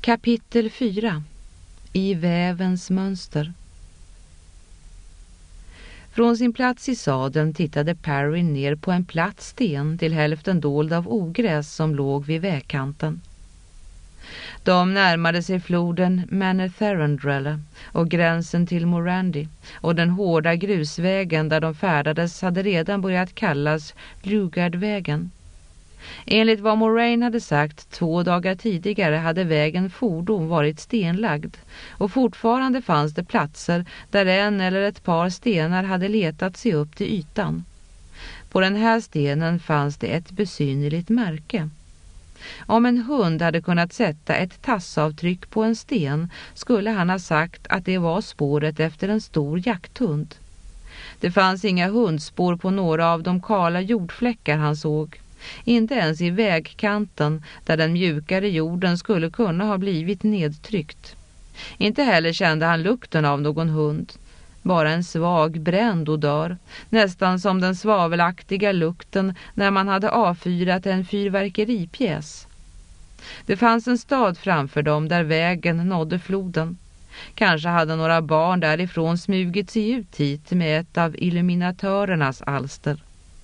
Kapitel 4. I vävens mönster. Från sin plats i sadeln tittade Perrin ner på en platt sten till hälften dold av ogräs som låg vid vägkanten. De närmade sig floden Manatharandrella och gränsen till Morandi, och den hårda grusvägen där de färdades hade redan börjat kallas Lugardvägen. Enligt vad Moraine hade sagt 2 dagar tidigare hade vägen fordon varit stenlagd, och fortfarande fanns det platser där en eller ett par stenar hade letat sig upp till ytan. På den här stenen fanns det ett besynnerligt märke. Om en hund hade kunnat sätta ett tassavtryck på en sten skulle han ha sagt att det var spåret efter en stor jakthund. Det fanns inga hundspår på några av de kala jordfläckar han såg. Inte ens i vägkanten där den mjukare jorden skulle kunna ha blivit nedtryckt. Inte heller kände han lukten av någon hund. Bara en svag bränd odör, nästan som den svavelaktiga lukten när man hade avfyrat en fyrverkeripjäs. Det fanns en stad framför dem där vägen nådde floden. Kanske hade några barn därifrån smugit sig ut hit med ett av illuminatörernas alster.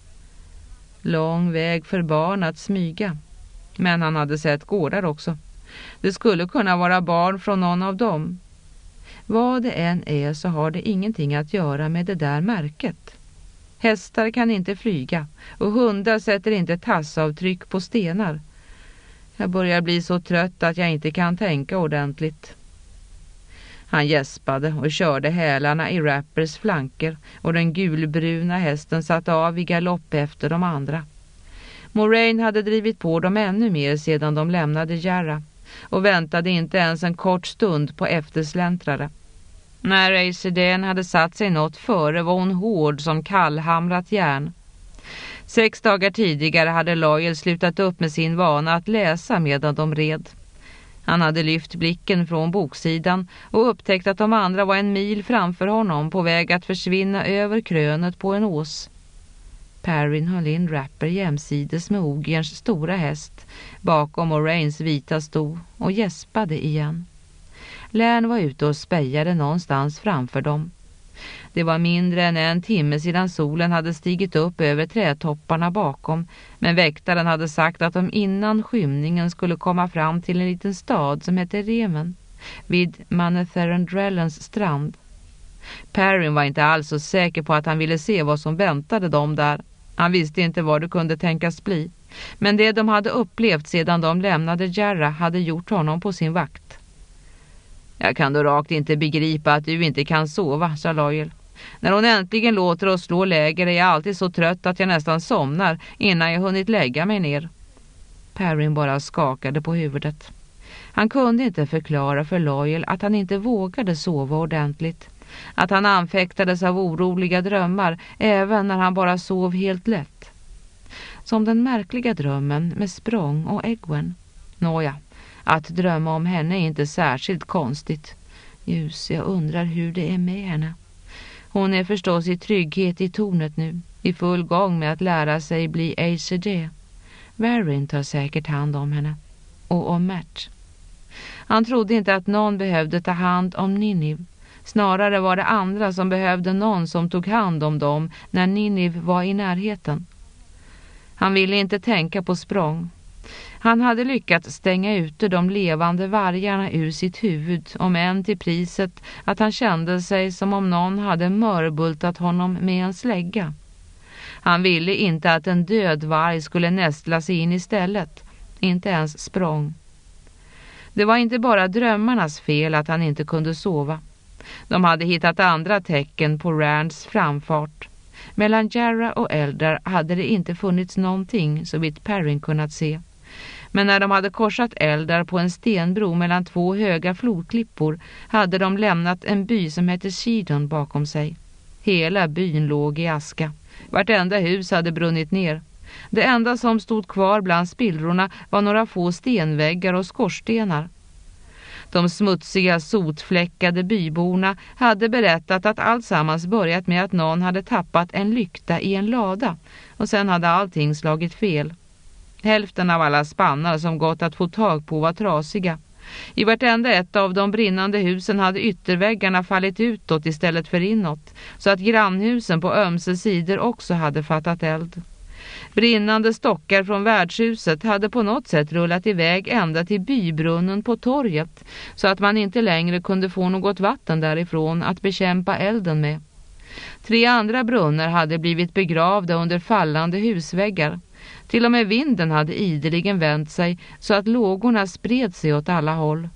Lång väg för barn att smyga. Men han hade sett gårdar också. Det skulle kunna vara barn från någon av dem. Vad det än är så har det ingenting att göra med det där märket. Hästar kan inte flyga och hundar sätter inte tassavtryck på stenar. Jag börjar bli så trött att jag inte kan tänka ordentligt. Han gäspade och körde hälarna i Rappers flanker, och den gulbruna hästen satt av i galopp efter de andra. Moraine hade drivit på dem ännu mer sedan de lämnade Jarrah och väntade inte ens en kort stund på eftersläntrare. När Aisheden hade satt sig något före var hon hård som kallhamrat järn. 6 dagar tidigare hade Loyal slutat upp med sin vana att läsa medan de red. Han hade lyft blicken från boksidan och upptäckt att de andra var en mil framför honom på väg att försvinna över krönet på en ås. Perrin höll in Rapper jämsides med Ogierns stora häst bakom Moraines vita sto och gäspade igen. Lärn var ute och spejade någonstans framför dem. Det var mindre än 1 timme sedan solen hade stigit upp över trädtopparna bakom, men väktaren hade sagt att de innan skymningen skulle komma fram till en liten stad som hette Remen, vid Manatharandrellens strand. Perrin var inte alls så säker på att han ville se vad som väntade dem där. Han visste inte vad det kunde tänkas bli, men det de hade upplevt sedan de lämnade Jarrah hade gjort honom på sin vakt. Jag kan då rakt inte begripa att du inte kan sova, sa Loyal. När hon äntligen låter oss slå läger är jag alltid så trött att jag nästan somnar innan jag hunnit lägga mig ner. Perrin bara skakade på huvudet. Han kunde inte förklara för Loyal att han inte vågade sova ordentligt. Att han anfäktades av oroliga drömmar även när han bara sov helt lätt. Som den märkliga drömmen med Språng och Egwene. Nåja. Att drömma om henne är inte särskilt konstigt. Just, jag undrar hur det är med henne. Hon är förstås i trygghet i tornet nu, i full gång med att lära sig bli ACG. Varyn tar säkert hand om henne. Och om Mert. Han trodde inte att någon behövde ta hand om Ninive. Snarare var det andra som behövde någon som tog hand om dem när Ninive var i närheten. Han ville inte tänka på Språng. Han hade lyckats stänga ute de levande vargarna ur sitt huvud, om än till priset att han kände sig som om någon hade mörbultat honom med en slägga. Han ville inte att en död varg skulle nästla sig in istället, inte ens Språng. Det var inte bara drömmarnas fel att han inte kunde sova. De hade hittat andra tecken på Rands framfart. Mellan Jarrah och Eldar hade det inte funnits någonting så vitt Perrin kunnat se. Men när de hade korsat Eldar på en stenbro mellan 2 höga flodklippor hade de lämnat en by som hette Shidon bakom sig. Hela byn låg i aska. Vartenda hus hade brunnit ner. Det enda som stod kvar bland spillrorna var några få stenväggar och skorstenar. De smutsiga, sotfläckade byborna hade berättat att alltsammans börjat med att någon hade tappat en lykta i en lada och sen hade allting slagit fel. Hälften av alla spannar som gått att få tag på var trasiga I vartenda ett av de brinnande husen hade ytterväggarna fallit utåt istället för inåt, så att grannhusen på ömse sidor också hade fattat eld. Brinnande stockar från värdshuset hade på något sätt rullat iväg ända till bybrunnen på torget, så att man inte längre kunde få något vatten därifrån att bekämpa elden med. 3 andra brunnar hade blivit begravda under fallande husväggar. Till och med vinden hade ideligen vänt sig så att lågorna spred sig åt alla håll.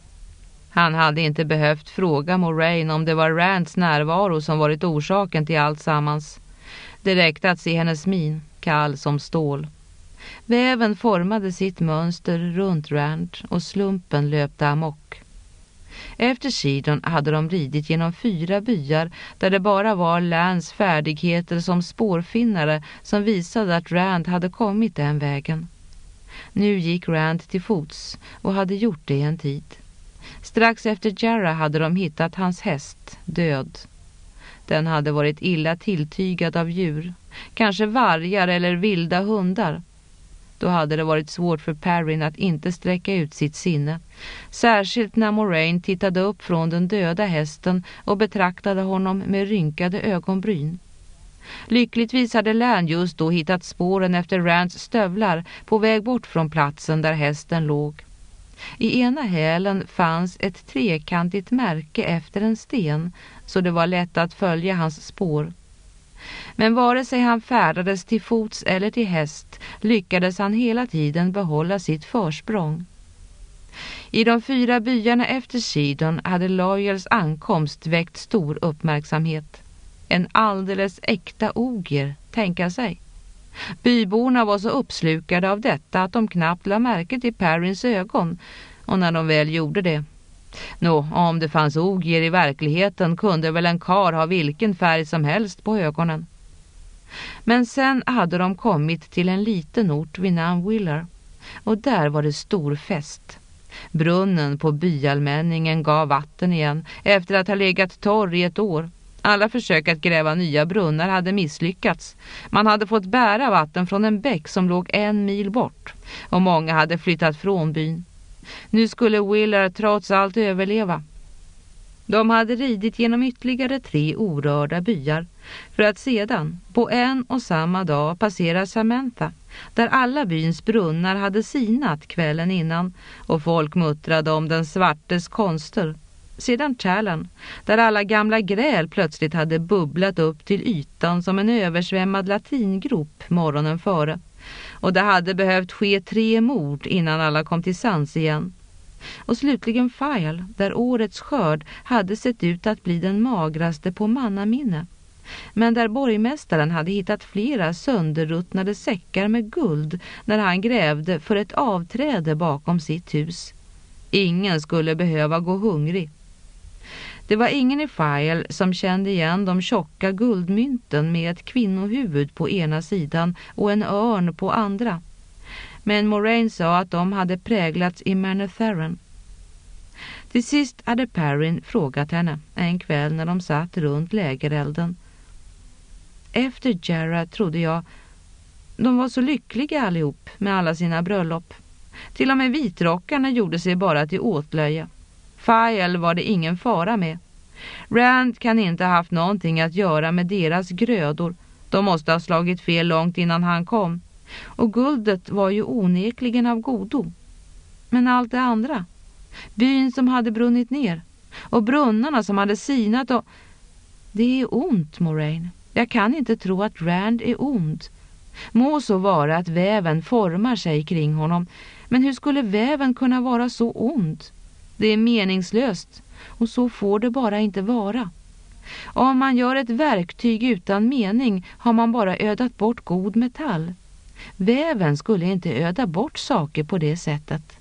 Han hade inte behövt fråga Moraine om det var Rands närvaro som varit orsaken till allt sammans. Det räckte att se hennes min, kall som stål. Väven formade sitt mönster runt Rand och slumpen löpte amok. Efter Sidon hade de ridit genom 4 byar där det bara var Lans färdigheter som spårfinnare som visade att Rand hade kommit den vägen. Nu gick Rand till fots och hade gjort det en tid. Strax efter Jarrah hade de hittat hans häst, död. Den hade varit illa tilltygad av djur, kanske vargar eller vilda hundar. Då hade det varit svårt för Perrin att inte sträcka ut sitt sinne, särskilt när Moraine tittade upp från den döda hästen och betraktade honom med rynkade ögonbryn. Lyckligtvis hade Lan just då hittat spåren efter Rands stövlar på väg bort från platsen där hästen låg. I ena hälen fanns ett trekantigt märke efter en sten, så det var lätt att följa hans spår. Men vare sig han färdades till fots eller till häst lyckades han hela tiden behålla sitt försprång. I de 4 byarna efter Sidon hade Loyals ankomst väckt stor uppmärksamhet. En alldeles äkta ogier, tänka sig. Byborna var så uppslukade av detta att de knappt la märke till Perrins ögon, och när de väl gjorde det. Om det fanns ogier i verkligheten kunde väl en kar ha vilken färg som helst på ögonen. Men sen hade de kommit till en liten ort vid namn Willer, och där var det stor fest. Brunnen på byallmänningen gav vatten igen efter att ha legat torr i ett år. Alla försök att gräva nya brunnar hade misslyckats. Man hade fått bära vatten från en bäck som låg 1 mil bort, och många hade flyttat från byn. Nu skulle Willer trots allt överleva. De hade ridit genom ytterligare 3 orörda byar för att sedan på en och samma dag passera Samantha, där alla byns brunnar hade sinat kvällen innan och folk muttrade om den svartes konster. Sedan Challen, där alla gamla gräl plötsligt hade bubblat upp till ytan som en översvämmad latingrop morgonen före. Och det hade behövt ske 3 mord innan alla kom till sans igen. Och slutligen File, där årets skörd hade sett ut att bli den magraste på mannaminne. Men där borgmästaren hade hittat flera sönderruttnade säckar med guld när han grävde för ett avträde bakom sitt hus. Ingen skulle behöva gå hungrig. Det var ingen i File som kände igen de tjocka guldmynten med ett kvinnohuvud på ena sidan och en örn på andra. Men Moraine sa att de hade präglats i Manor Theron. Till sist hade Perrin frågat henne en kväll när de satt runt lägerelden. Efter Jarrah trodde jag, de var så lyckliga allihop med alla sina bröllop. Till och med vitrockarna gjorde sig bara till åtlöje. File var det ingen fara med. Rand kan inte ha haft någonting att göra med deras grödor. De måste ha slagit fel långt innan han kom. Och guldet var ju onekligen av godo. Men allt det andra. Byn som hade brunnit ner. Och brunnarna som hade sinat och... Det är ont, Moraine. Jag kan inte tro att Rand är ond. Må så vara att väven formar sig kring honom. Men hur skulle väven kunna vara så ond? Det är meningslöst. Och så får det bara inte vara. Om man gör ett verktyg utan mening har man bara ödat bort god metall. Väven skulle inte öda bort saker på det sättet.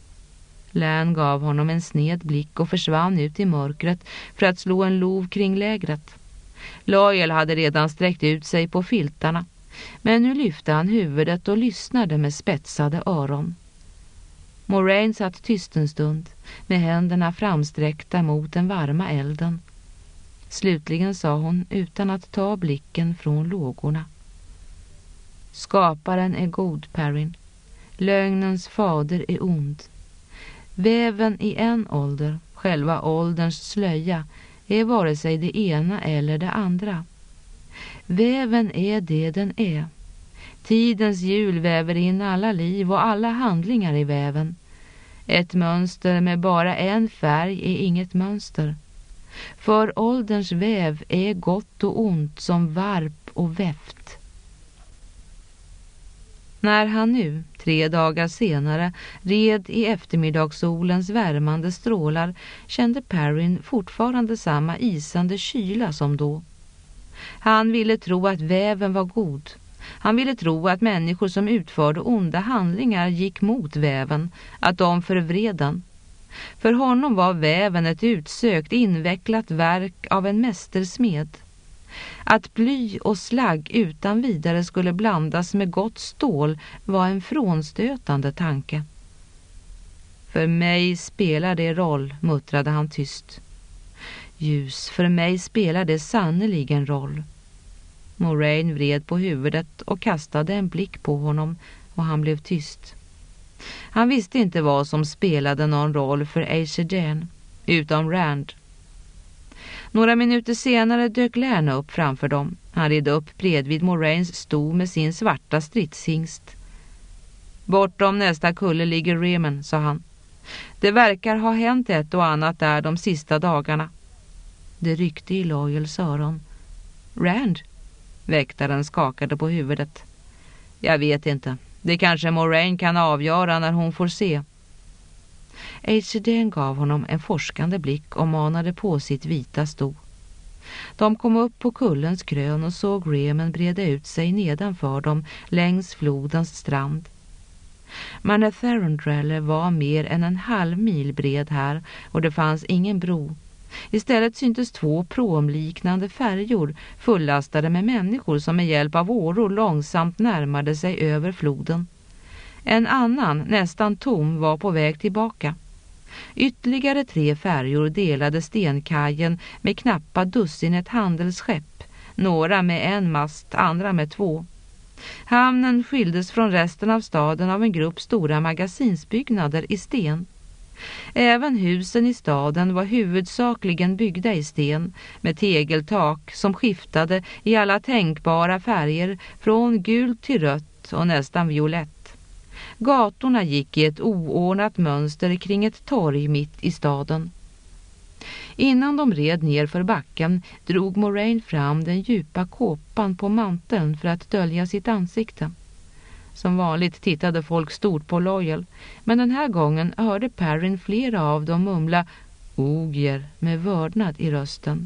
Lan gav honom en sned blick och försvann ut i mörkret för att slå en lov kring lägret. Loyal hade redan sträckt ut sig på filtarna, men nu lyfte han huvudet och lyssnade med spetsade öron. Moraine satt tyst en stund, med händerna framsträckta mot den varma elden. Slutligen sa hon utan att ta blicken från lågorna. Skaparen är god, Perrin. Lögnens fader är ond. Väven i en ålder, själva ålderns slöja, är vare sig det ena eller det andra. Väven är det den är. Tidens hjul väver in alla liv och alla handlingar i väven. Ett mönster med bara en färg är inget mönster. För ålderns väv är gott och ont som varp och väft. När han nu, 3 dagar senare, red i eftermiddagssolens värmande strålar kände Perrin fortfarande samma isande kyla som då. Han ville tro att väven var god. Han ville tro att människor som utförde onda handlingar gick mot väven, att de förvred den. För honom var väven ett utsökt, invecklat verk av en mästersmed. Att bly och slagg utan vidare skulle blandas med gott stål var en frånstötande tanke. För mig spelar det roll, muttrade han tyst. Ljus, för mig spelar det sannoliken roll. Moraine vred på huvudet och kastade en blick på honom och han blev tyst. Han visste inte vad som spelade någon roll för Aisha, utom Rand. Några minuter senare dök Lärna upp framför dem. Han red upp bredvid Moraines sto med sin svarta stridshingst. Bortom nästa kulle ligger Remen, sa han. Det verkar ha hänt ett och annat där de sista dagarna. Det ryckte i Loyals öron. Rand? Väktaren skakade på huvudet. Jag vet inte. Det kanske Moraine kan avgöra när hon får se. Aisha gav honom en forskande blick och manade på sitt vita sto. De kom upp på kullens krön och såg Remen breda ut sig nedanför dem längs flodens strand. Manatharundrelle var mer än en halv mil bred här och det fanns ingen bro. Istället syntes 2 promliknande färjor fullastade med människor som med hjälp av åror långsamt närmade sig över floden. En annan, nästan tom, var på väg tillbaka. Ytterligare 3 färjor delade stenkajen med knappa dussinet handelsskepp, några med en mast, andra med 2. Hamnen skildes från resten av staden av en grupp stora magasinsbyggnader i sten. Även husen i staden var huvudsakligen byggda i sten med tegeltak som skiftade i alla tänkbara färger från gult till rött och nästan violett. Gatorna gick i ett oordnat mönster kring ett torg mitt i staden. Innan de red ner för backen drog Moraine fram den djupa kåpan på manteln för att dölja sitt ansikte. Som vanligt tittade folk stort på Loyal, men den här gången hörde Perrin flera av dem mumla ogier med vördnad i rösten.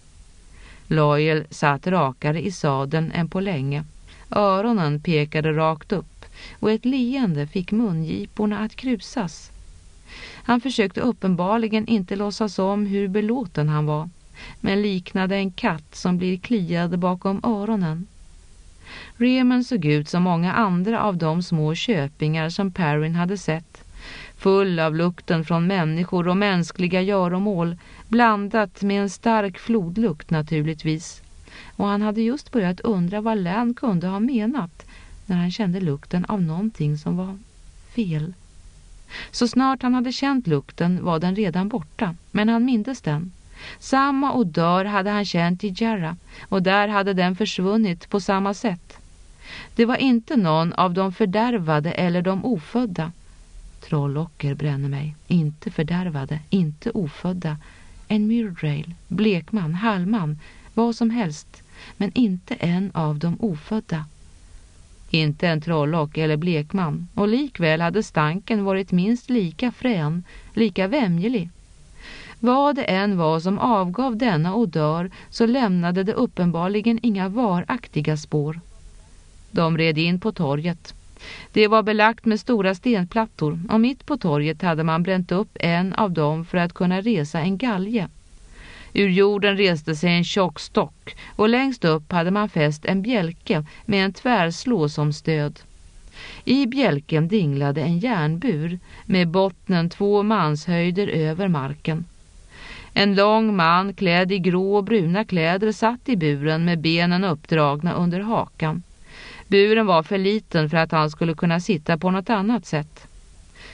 Loyal satt rakare i sadeln än på länge. Öronen pekade rakt upp och ett leende fick mungiporna att krusas. Han försökte uppenbarligen inte låtsas om hur belåten han var, men liknade en katt som blir kliad bakom öronen. Remen såg ut som många andra av de små köpingar som Perrin hade sett, full av lukten från människor och mänskliga göromål, blandat med en stark flodlukt naturligtvis. Och han hade just börjat undra vad Lan kunde ha menat när han kände lukten av någonting som var fel. Så snart han hade känt lukten var den redan borta, men han mindes den. Samma odör hade han känt i Jarra och där hade den försvunnit på samma sätt. Det var inte någon av de fördärvade eller de ofödda. Trollocker bränner mig, inte fördärvade, inte ofödda. En Myrdale, blekman, halvman, vad som helst, men inte en av de ofödda. Inte en trollock eller blekman, och likväl hade stanken varit minst lika frän, lika vämjelig. Vad det än var som avgav denna odör så lämnade det uppenbarligen inga varaktiga spår. De red in på torget. Det var belagt med stora stenplattor och mitt på torget hade man bränt upp en av dem för att kunna resa en galge. Ur jorden reste sig en tjock stock och längst upp hade man fäst en bjälke med en tvärslå som stöd. I bjälken dinglade en järnbur med bottnen 2 manshöjder över marken. En lång man klädd i grå och bruna kläder satt i buren med benen uppdragna under hakan. Buren var för liten för att han skulle kunna sitta på något annat sätt.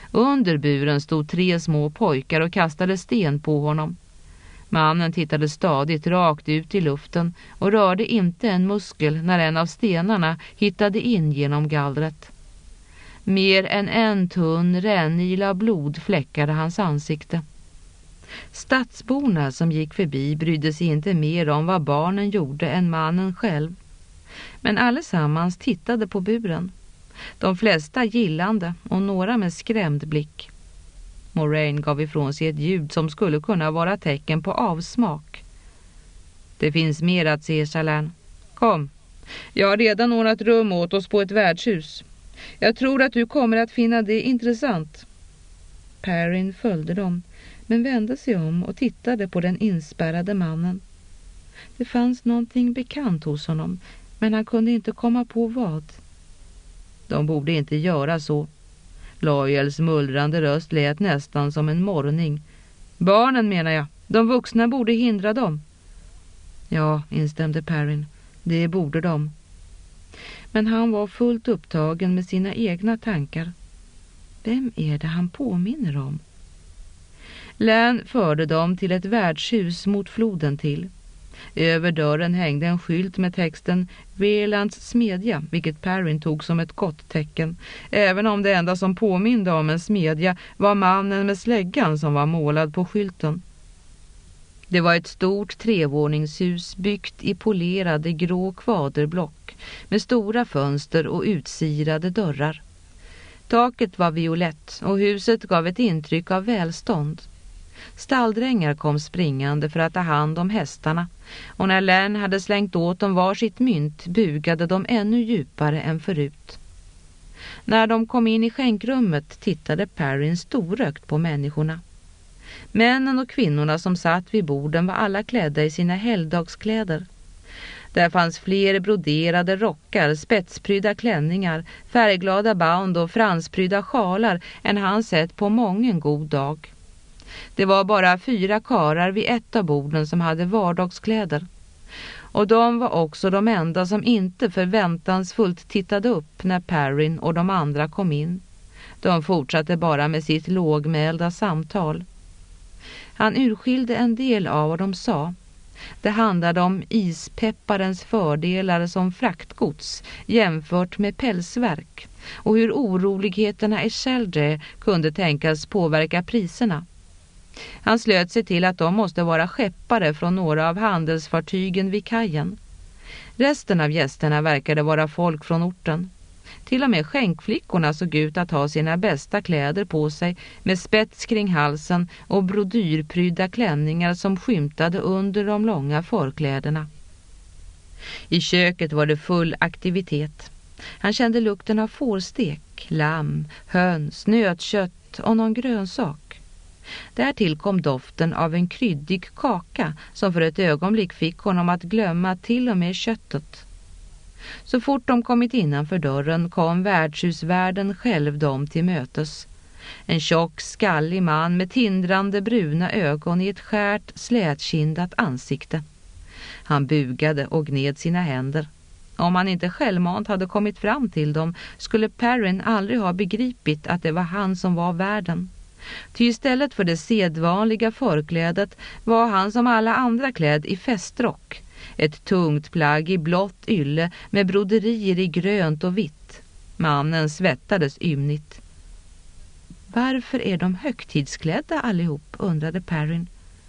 Under buren stod 3 små pojkar och kastade sten på honom. Mannen tittade stadigt rakt ut i luften och rörde inte en muskel när en av stenarna hittade in genom gallret. Mer än en tunn rännil av blod fläckade hans ansikte. Stadsborna som gick förbi brydde sig inte mer om vad barnen gjorde än mannen själv. Men allesammans tittade på buren. De flesta gillande och några med skrämd blick. Moraine gav ifrån sig ett ljud som skulle kunna vara tecken på avsmak. Det finns mer att se, Chalane. Kom, jag har redan ordnat rum åt oss på ett värdshus. Jag tror att du kommer att finna det intressant. Perrin följde dem, men vände sig om och tittade på den inspärrade mannen. Det fanns någonting bekant hos honom, men han kunde inte komma på vad. De borde inte göra så. Loyals mullrande röst lät nästan som en morrning. Barnen menar jag, de vuxna borde hindra dem. Ja, instämde Perrin, det borde de. Men han var fullt upptagen med sina egna tankar. Vem är det han påminner om? Län förde dem till ett värdshus mot floden till. Över dörren hängde en skylt med texten Velands smedja, vilket Perrin tog som ett gott tecken, även om det enda som påminde om en smedja var mannen med släggan som var målad på skylten. Det var ett stort trevåningshus byggt i polerade grå kvaderblock med stora fönster och utsirade dörrar. Taket var violett och huset gav ett intryck av välstånd. Stalldrängar kom springande för att ta hand om hästarna, och när Län hade slängt åt dem var sitt mynt bugade de ännu djupare än förut. När de kom in i skänkrummet tittade Perrin storögt på människorna. Männen och kvinnorna som satt vid borden var alla klädda i sina helgdagskläder. Där fanns fler broderade rockar, spetsprydda klänningar, färgglada band och fransprydda sjalar än han sett på mången god dag. Det var bara 4 karar vid ett av borden som hade vardagskläder. Och de var också de enda som inte förväntansfullt tittade upp när Perrin och de andra kom in. De fortsatte bara med sitt lågmälda samtal. Han urskilde en del av vad de sa. Det handlade om ispepparens fördelar som fraktgods jämfört med pälsverk och hur oroligheterna i Sheldre kunde tänkas påverka priserna. Han slöt sig till att de måste vara skeppare från några av handelsfartygen vid kajen. Resten av gästerna verkade vara folk från orten. Till och med skänkflickorna såg ut att ha sina bästa kläder på sig med spets kring halsen och brodyrprydda klänningar som skymtade under de långa förkläderna. I köket var det full aktivitet. Han kände lukten av fårstek, lamm, höns, nötkött och någon grönsak. Därtill kom doften av en kryddig kaka som för ett ögonblick fick honom att glömma till och med köttet. Så fort de kommit innanför dörren kom värdshusvärden själv dem till mötes. En tjock, skallig man med tindrande bruna ögon i ett skärt, slätkindat ansikte. Han bugade och gned sina händer. Om han inte självmant hade kommit fram till dem skulle Perrin aldrig ha begripit att det var han som var värden. Ty istället för det sedvanliga förklädet var han som alla andra klädd i festrock. Ett tungt plagg i blått ylle med broderier i grönt och vitt. Mannen svettades ymnigt. Varför är de högtidsklädda allihop, undrade Perrin.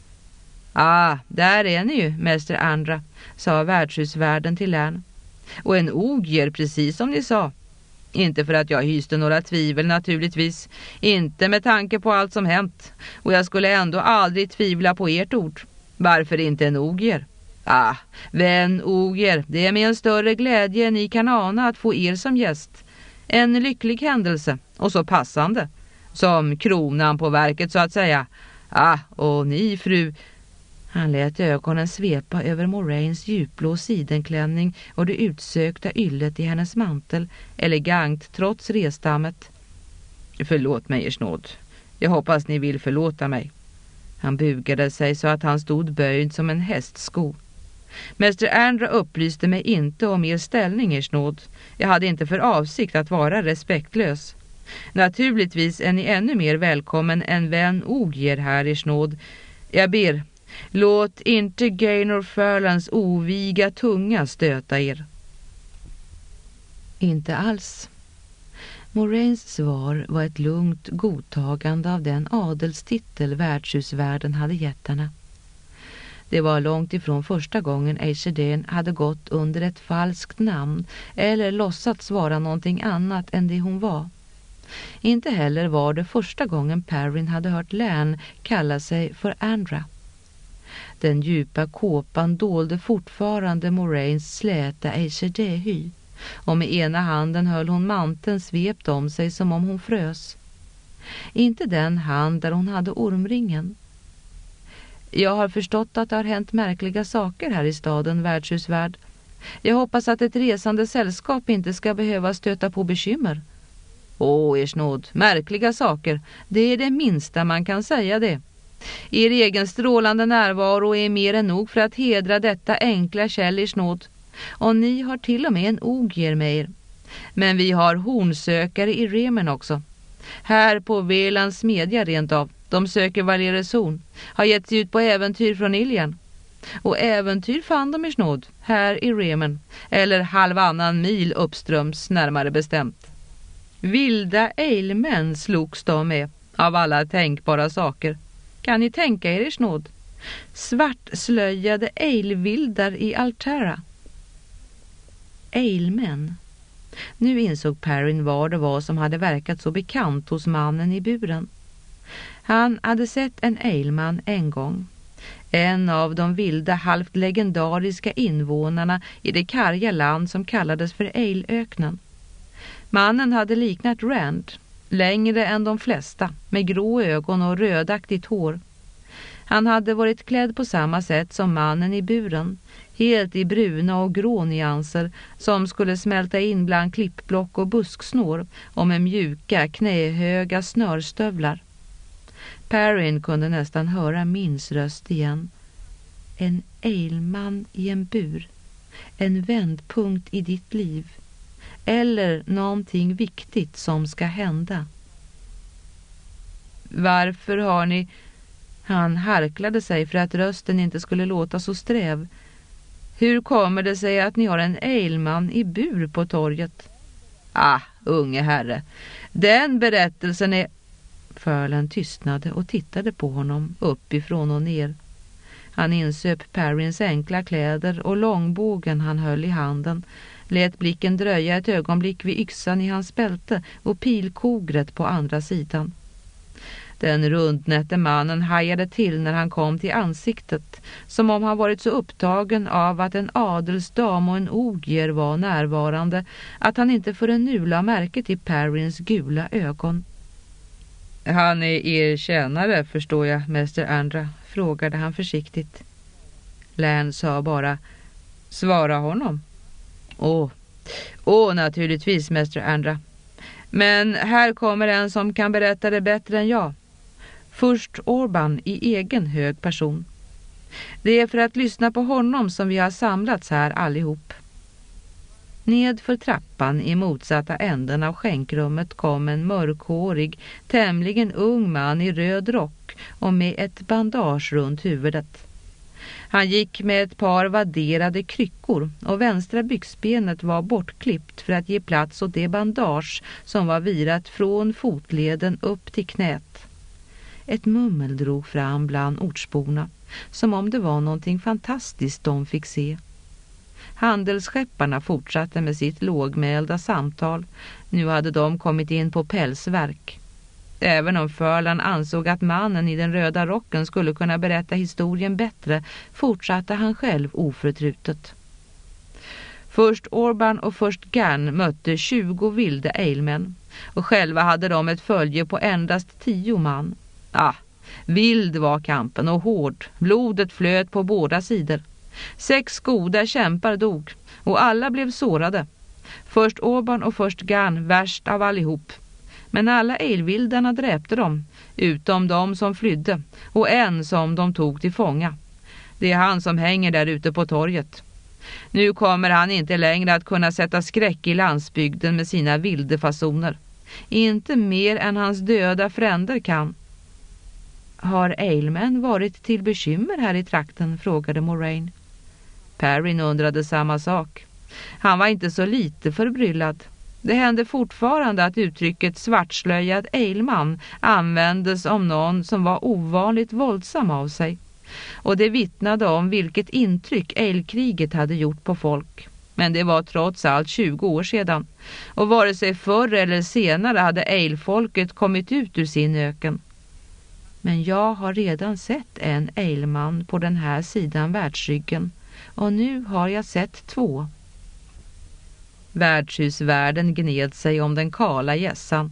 Där är ni ju, mäster Andra, sa värdshusvärden till Lärn. Och en ogier, precis som ni sa. Inte för att jag hyste några tvivel naturligtvis. Inte med tanke på allt som hänt. Och jag skulle ändå aldrig tvivla på ert ord. Varför inte en ogier? Vän ogier, det är med en större glädje än ni kan ana att få er som gäst. En lycklig händelse, och så passande. Som kronan på verket så att säga. Och ni fru... Han lät ögonen svepa över Moraines djupblå sidenklänning och det utsökta yllet i hennes mantel, elegant trots restammet. Förlåt mig, ersnåd. Jag hoppas ni vill förlåta mig. Han bugade sig så att han stod böjd som en hästsko. Mäster Andra upplyste mig inte om er ställning, ersnåd. Jag hade inte för avsikt att vara respektlös. Naturligtvis är ni ännu mer välkommen än vän Ogier här i snåd. Jag ber, låt inte Gaynor Furlans oviga tunga stöta er. Inte alls. Moraines svar var ett lugnt godtagande av den adelstitel värdshusvärden hade gett henne. Det var långt ifrån första gången Aishadane hade gått under ett falskt namn eller låtsats vara någonting annat än det hon var. Inte heller var det första gången Perrin hade hört Lan kalla sig för Andra. Den djupa kåpan dolde fortfarande Moraines släta Aishadane-hy, och med ena handen höll hon manteln svept om sig som om hon frös. Inte den hand där hon hade ormringen. Jag har förstått att det har hänt märkliga saker här i staden, värdshusvärd. Jag hoppas att ett resande sällskap inte ska behöva stöta på bekymmer. Ers nåd, märkliga saker. Det är det minsta man kan säga det. Er egen strålande närvaro är mer än nog för att hedra detta enkla käll, ers nåd. Och ni har till och med en ogier med er. Men vi har hornsökare i Remen också. Här på Velands smedja rent av. De söker Valereson. Har gett sig ut på äventyr från Iljan. Och äventyr fann de i snåd här i Remen. Eller halvannan mil uppströms närmare bestämt. Vilda ejlmän slogs de med av alla tänkbara saker. Kan ni tänka er i snåd? Svartslöjade ejlvildar i Altara. Ejlmän. Nu insåg Perrin vad det var som hade verkat så bekant hos mannen i buren. Han hade sett en ejlman en gång. En av de vilda, halvt legendariska invånarna i det karga land som kallades för Ejlöknen. Mannen hade liknat Rand, längre än de flesta, med grå ögon och rödaktigt hår. Han hade varit klädd på samma sätt som mannen i buren, helt i bruna och grå nyanser som skulle smälta in bland klippblock och busksnår och med mjuka, knähöga snörstövlar. Perrin kunde nästan höra Mins röst igen. En ejlman i en bur. En vändpunkt i ditt liv. Eller någonting viktigt som ska hända. Varför har ni... Han harklade sig för att rösten inte skulle låta så sträv. Hur kommer det sig att ni har en ejlman i bur på torget? Unge herre. Den berättelsen är... Furlan tystnade och tittade på honom uppifrån och ner. Han insöp Perrins enkla kläder och långbågen han höll i handen, lät blicken dröja ett ögonblick vid yxan i hans bälte och pilkogret på andra sidan. Den rundnätte mannen hajade till när han kom till ansiktet, som om han varit så upptagen av att en adelsdam och en ogier var närvarande att han inte förrän nu la märke till Perrins gula ögon. Han är er tjänare, förstår jag, mäster Andra, frågade han försiktigt. Lan sa bara, svara honom. Naturligtvis, mäster Andra. Men här kommer en som kan berätta det bättre än jag. Först Orban i egen hög person. Det är för att lyssna på honom som vi har samlats här allihop. Ned för trappan i motsatta änden av skänkrummet kom en mörkhårig, tämligen ung man i röd rock och med ett bandage runt huvudet. Han gick med ett par vadderade kryckor och vänstra byxbenet var bortklippt för att ge plats åt det bandage som var virat från fotleden upp till knät. Ett mummel drog fram bland ortsborna, som om det var någonting fantastiskt de fick se. Handelsskepparna fortsatte med sitt lågmälda samtal. Nu hade de kommit in på pälsverk. Även om Furlan ansåg att mannen i den röda rocken skulle kunna berätta historien bättre, fortsatte han själv oförtrutet. Först Orban och först Gan mötte 20 vilda ejlmän, och själva hade de ett följe på endast 10 man. Vild var kampen och hård. Blodet flöt på båda sidor. 6 goda kämpar dog och alla blev sårade. Först Orban och först Gan värst av allihop. Men alla ejlvildarna dräpte dem, utom de som flydde och en som de tog till fånga. Det är han som hänger där ute på torget. Nu kommer han inte längre att kunna sätta skräck i landsbygden med sina vildefasoner. Inte mer än hans döda fränder kan. Har Ailman varit till bekymmer här i trakten, frågade Moraine. Perrin undrade samma sak. Han var inte så lite förbryllad. Det hände fortfarande att uttrycket svartslöjad Ailman användes om någon som var ovanligt våldsam av sig. Och det vittnade om vilket intryck Ailkriget hade gjort på folk. Men det var trots allt 20 år sedan. Och vare sig förr eller senare hade Ailfolket kommit ut ur sin öken. Men jag har redan sett en Ailman på den här sidan världsryggen. Och nu har jag sett 2. Värdshusvärden gned sig om den kala gässan.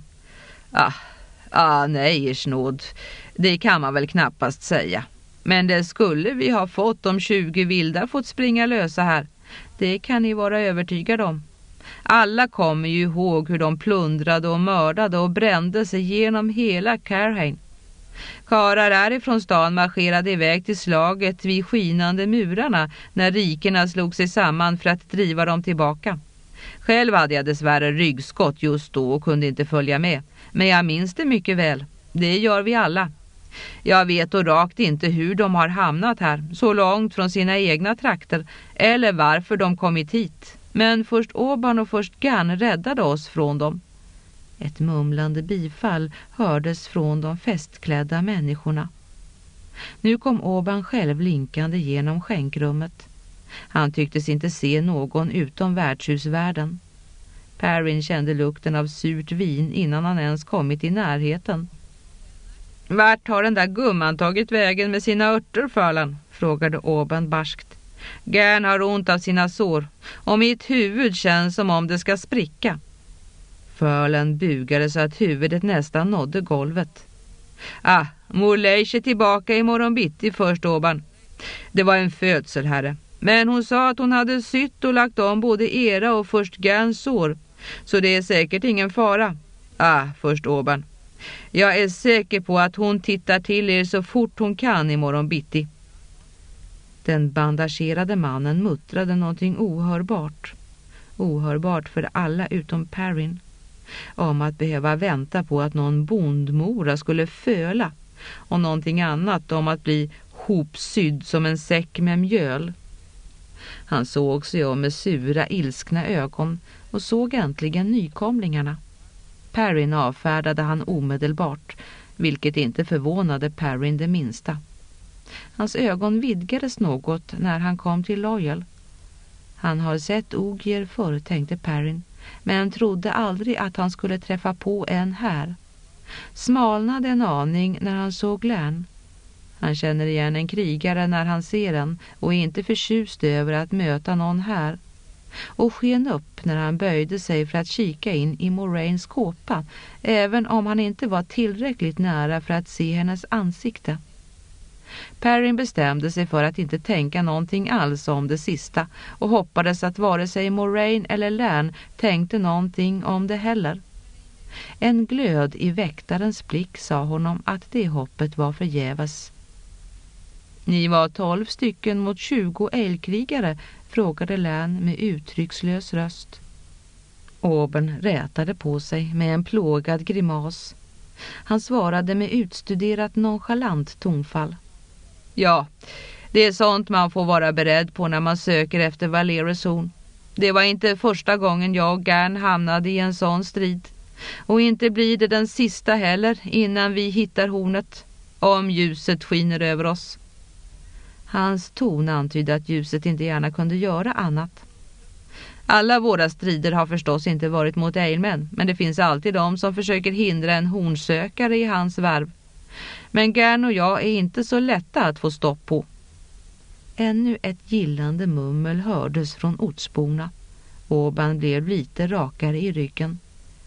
Nej, ersnåd. Det kan man väl knappast säga. Men det skulle vi ha fått om 20 vilda fått springa lösa här. Det kan ni vara övertygade om. Alla kommer ju ihåg hur de plundrade och mördade och brände sig genom hela Carhain. Karar härifrån stan marscherade iväg till slaget vid skinande murarna när rikerna slog sig samman för att driva dem tillbaka. Själv hade jag dessvärre ryggskott just då och kunde inte följa med. Men jag minns det mycket väl. Det gör vi alla. Jag vet och rakt inte hur de har hamnat här, så långt från sina egna trakter, eller varför de kommit hit. Men först Oban och först Gan räddade oss från dem. Ett mumlande bifall hördes från de festklädda människorna. Nu kom Oban själv linkande genom skänkrummet. Han tycktes inte se någon utom värdshusvärden. Perrin kände lukten av surt vin innan han ens kommit i närheten. Vart har den där gumman tagit vägen med sina örter, Förlan? Frågade Oban barskt. Gärn har ont av sina sår och mitt huvud känns som om det ska spricka. Förlan bugade så att huvudet nästan nådde golvet. Mor Leish är tillbaka i morgon bitti först, Oban. Det var en födsel, herre. Men hon sa att hon hade sytt och lagt om både era och först Gans sår. Så det är säkert ingen fara. Först Oban. Jag är säker på att hon tittar till er så fort hon kan i morgon bitti. Den bandagerade mannen muttrade någonting ohörbart. Ohörbart för alla utom Perrin. Om att behöva vänta på att någon bondmora skulle föla. Och någonting annat om att bli hopsydd som en säck med mjöl. Han såg sig om med sura, ilskna ögon och såg äntligen nykomlingarna. Perrin avfärdade han omedelbart, vilket inte förvånade Perrin det minsta. Hans ögon vidgades något när han kom till Loyal. Han har sett Ogier förr, tänkte Perrin, men trodde aldrig att han skulle träffa på en här. Smalnade en aning när han såg Lärn. Han känner igen en krigare när han ser en och är inte förtjust över att möta någon här. Och sken upp när han böjde sig för att kika in i Moraines kåpa, även om han inte var tillräckligt nära för att se hennes ansikte. Perrin bestämde sig för att inte tänka någonting alls om det sista och hoppades att vare sig Moraine eller Lärn tänkte någonting om det heller. En glöd i väktarens blick sa honom att det hoppet var förgäves. Ni var 12 stycken mot 20 älgkrigare, frågade Lärn med uttryckslös röst. Oben rätade på sig med en plågad grimas. Han svarade med utstuderat nonchalant tonfall. Ja, det är sånt man får vara beredd på när man söker efter Valeris horn. Det var inte första gången jag och Gern hamnade i en sån strid. Och inte blir det den sista heller innan vi hittar hornet, om ljuset skiner över oss. Hans ton antydde att ljuset inte gärna kunde göra annat. Alla våra strider har förstås inte varit mot Ailmen, men det finns alltid de som försöker hindra en hornsökare i hans värv. Men Gern och jag är inte så lätta att få stopp på. Ännu ett gillande mummel hördes från ortsborna. Oban blev lite rakare i ryggen.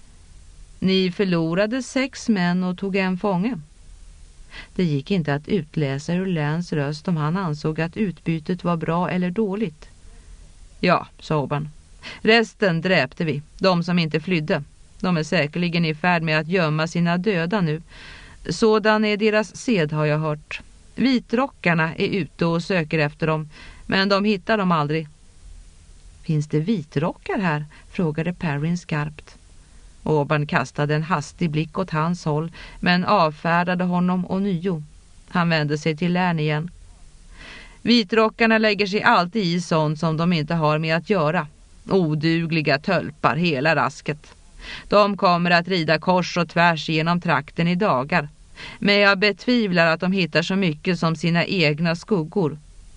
Ni förlorade 6 män och tog en fånge. Det gick inte att utläsa ur Läns röst om han ansåg att utbytet var bra eller dåligt. Ja, sa Oban. Resten dräpte vi, de som inte flydde. De är säkerligen i färd med att gömma sina döda nu. Sådan är deras sed, har jag hört. Vitrockarna är ute och söker efter dem, men de hittar dem aldrig. Finns det vitrockar här? Frågade Perrin skarpt. Auburn kastade en hastig blick åt hans håll, men avfärdade honom ånyo. Han vände sig till Lärn igen. Vitrockarna lägger sig alltid i sånt som de inte har med att göra. Odugliga tölpar hela rasket. De kommer att rida kors och tvärs genom trakten i dagar. Men jag betvivlar att de hittar så mycket som sina egna skuggor.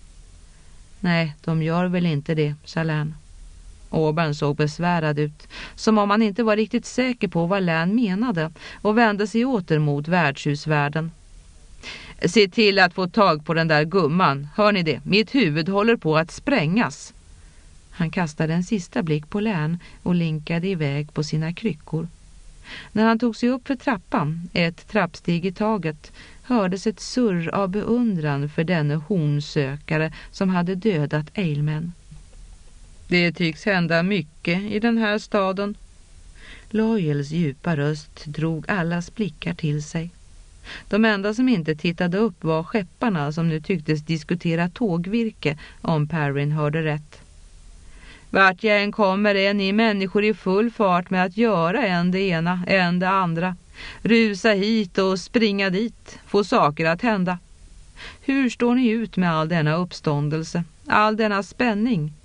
Nej, de gör väl inte det, sa Lärn. Auburn såg besvärad ut, som om han inte var riktigt säker på vad Lärn menade, och vände sig åter mot värdshusvärden. Se till att få tag på den där gumman, hör ni det? Mitt huvud håller på att sprängas. Han kastade en sista blick på Lärn och linkade iväg på sina kryckor. När han tog sig upp för trappan, ett trappsteg i taget, hördes ett surr av beundran för denne hornsökare som hade dödat Ailmen. Det tycks hända mycket i den här staden. Loyals djupa röst drog allas blickar till sig. De enda som inte tittade upp var skepparna som nu tycktes diskutera tågvirke, om Perrin hörde rätt. Vart jag än kommer är ni människor i full fart med att göra en det ena, en det andra. Rusa hit och springa dit, få saker att hända. Hur står ni ut med all denna uppståndelse, all denna spänning?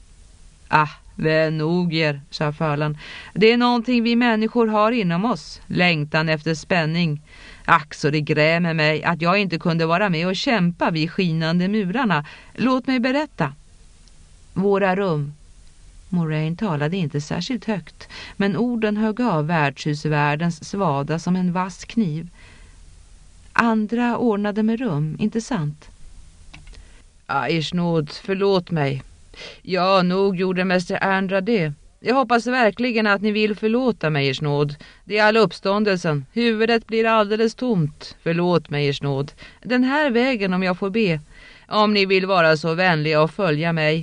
Vän nog er, sa Förlan. Det är någonting vi människor har inom oss, längtan efter spänning. Så det grämer mig att jag inte kunde vara med och kämpa vid skinande murarna. Låt mig berätta. Våra rum. Moraine talade inte särskilt högt, men orden högg av värdshusvärdens svada som en vass kniv. Andra ordnade med rum, inte sant? Ers nåd, förlåt mig. Ja, nog gjorde mäster Andra det. Jag hoppas verkligen att ni vill förlåta mig, ers nåd. Det är all uppståndelsen. Huvudet blir alldeles tomt. Förlåt mig, ers nåd. Den här vägen, om jag får be. Om ni vill vara så vänliga och följa mig.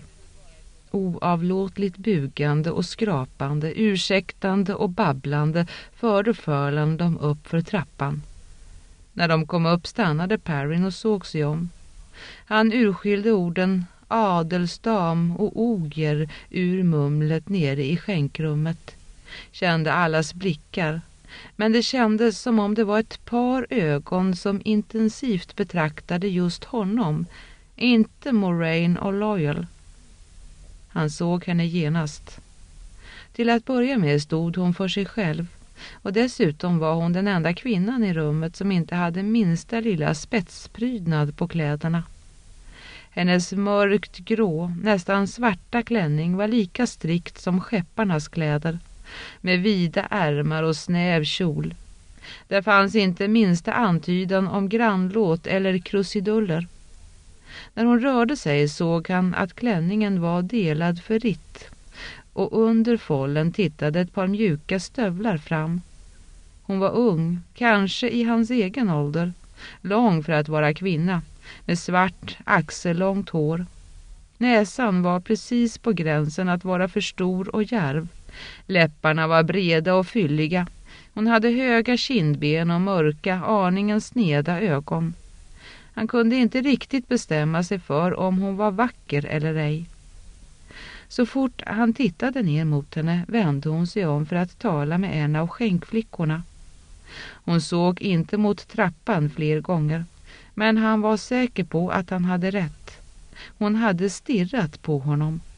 Oavlåtligt bugande och skrapande, ursäktande och babblande förde Förlan dem upp för trappan. När de kom upp stannade Perrin och såg sig om. Han urskilde orden adelsdam och oger ur mumlet nere i skänkrummet. Kände allas blickar, men det kändes som om det var ett par ögon som intensivt betraktade just honom, inte Moraine och Loyal. Han såg henne genast. Till att börja med stod hon för sig själv, och dessutom var hon den enda kvinnan i rummet som inte hade minsta lilla spetsprydnad på kläderna. Hennes mörkt grå, nästan svarta klänning var lika strikt som skepparnas kläder, med vida ärmar och snäv kjol. Där fanns inte minsta antydan om grannlåt eller krusiduller. När hon rörde sig såg han att klänningen var delad för ritt, och under follen tittade ett par mjuka stövlar fram. Hon var ung, kanske i hans egen ålder, lång för att vara kvinna, med svart, axellångt hår. Näsan var precis på gränsen att vara för stor och djärv. Läpparna var breda och fylliga. Hon hade höga kindben och mörka, aningen sneda ögon. Han kunde inte riktigt bestämma sig för om hon var vacker eller ej. Så fort han tittade ner mot henne vände hon sig om för att tala med en av skänkflickorna. Hon såg inte mot trappan fler gånger, men han var säker på att han hade rätt. Hon hade stirrat på honom.